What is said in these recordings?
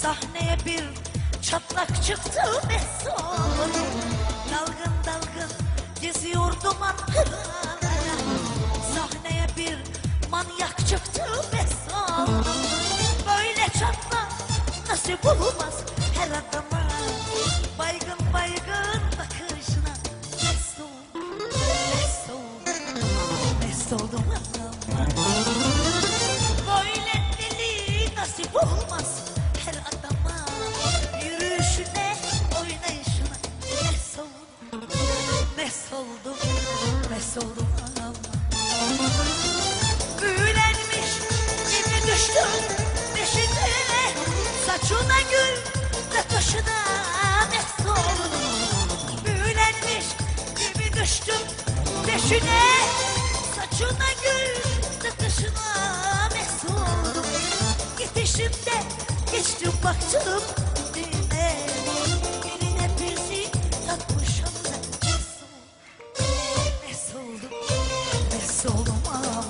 Sahneye bir çatlak çıktı Mesut. Dalgın dalgın geziyordum Ankara'ya. Sahneye bir manyak çıktı Mesut. Böyle çatlak nasip olmaz her adama. Baygın baygın bakışına Mesut, Mesut, Mesut oldum adama. Böyle deli nasip olmaz her adama. Yürüyüşüne, oynayışına Mesut, Mesut oldum, Mesut oldum adama. Büyülenmiş gibi düştüm peşine. Saçına gül ve taşına Mesut oldum. Büyülenmiş gibi düştüm peşine. Saçına gül ve taşına Mesut oldum. Gidişimde geçtim baktım birine. Birine bizi takmışım da Mesut oldum, Mesut oldum ama.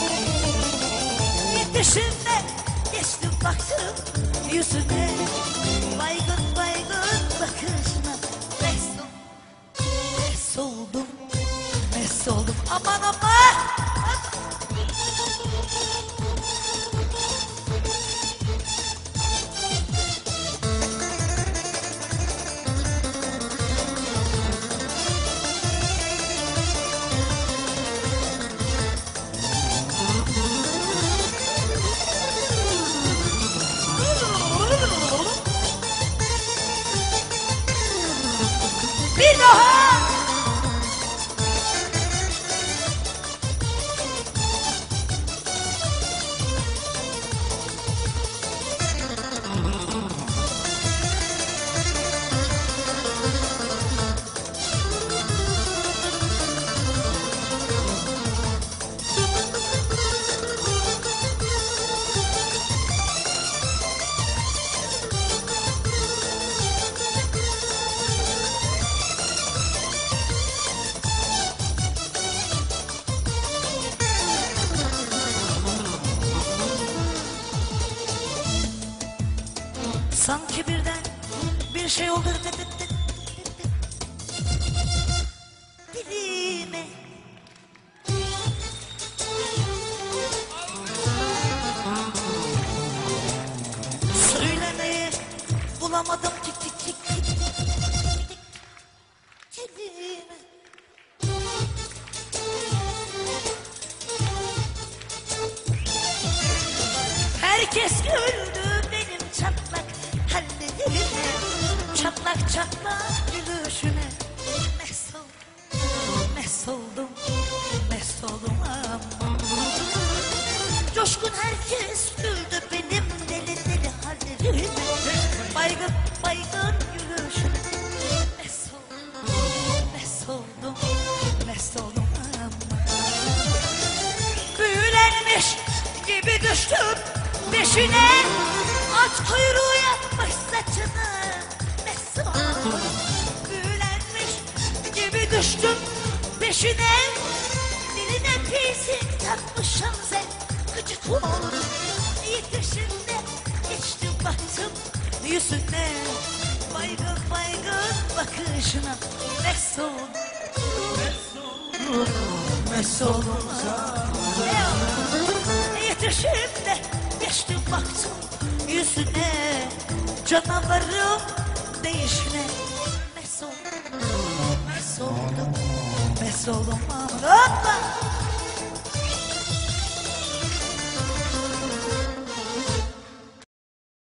Gidişimde geçtim baktım yüzüne. Baygın baygın bakışına Mesut, Mesut oldum, Mesut oldum aman aman. Bir daha. Sanki birden bir şey oldu dilime. Söylemeyi bulamadım tik tik tik tik tik dilime. Herkes güldü benim çatlak hallerime. Çatlak çatlak gülüşüne Mesut, Mesut oldum, Mesut oldum ama. Coşkun herkes güldü benim deli deli hallerime. Baygın baygın gülüşüne Mesut, Mesut oldum, Mesut oldum ama. Büyülenmiş gibi düştüm peşine. At kuyruğu yapmış saçını Mesut. Büyülenmiş gibi düştüm peşine. Diline pisik takmışım sen gıcık oldum. Yetişinde geçtim baktım yüzüne. Baygın baygın bakışına Mesut, Mesut yetişimde geçtim baktım yüzüne. Canavarım değişine Mesut, Mesut oldum, Mesut oldum. Hoppa.